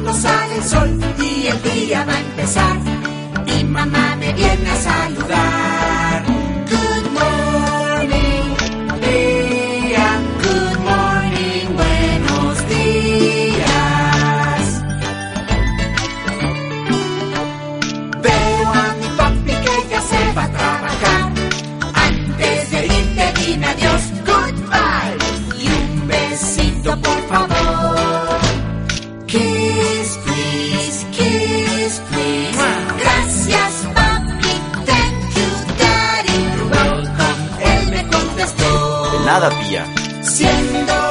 cuando sale el sol y el día va a empezar. Mi mamá me viene a saludar. Good morning, día. Good morning, buenos días. Veo a mi papi que ya se va a trabajar. Antes de irte dime adiós, goodbye. Y un besito por favor. Kiss, please, kiss, please. Gracias, papi, thank you, daddy. You're welcome, él me contestó. De nada, tía. Siendo